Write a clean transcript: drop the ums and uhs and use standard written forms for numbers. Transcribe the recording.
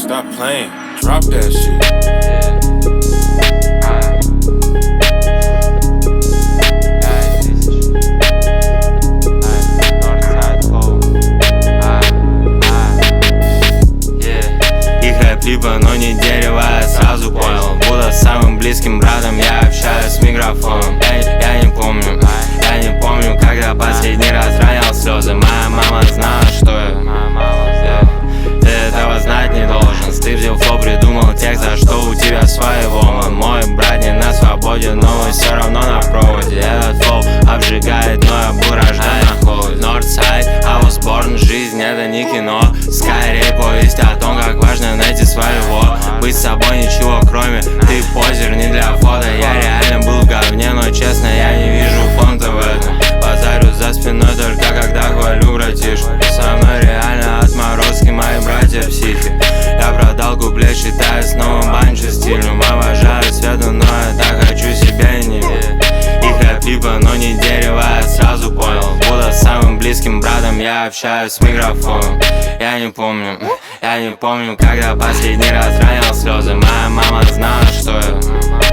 Stop playing, drop that shit. Либо, но не дерево, я сразу понял. Буду самым близким братом, я общаюсь с микрофоном. Я не помню, когда последний раз ронял слезы. Моя мама знала, что я Ты этого знать не должен. Стырдил флоу, придумал текст, а что у тебя своего. Мой брат не на свободе, но мы все равно на проводе. Этот флоу обжигает, но я был рожден на холоде. Northside, I was born, жизнь это не кино. Скорее повесть о том, как важно найти своего. Быть собой ничего кроме, ты позер не для фото. Я реально был в говне, но честно я не вижу фонта в этом. Базарю за спиной только когда хвалю братишку. Со мной реально отморозки, мои братья психи. Я продал куплет, считаю с новым банчо стильным. Обожаю свету, но я так хочу себя и не верить. Их рэп-либо, но не дерево, я сразу понял. Буду самым близким братом, я общаюсь с микрофоном. Я не помню, когда последний раз ронял слезы. Моя мама знала, что я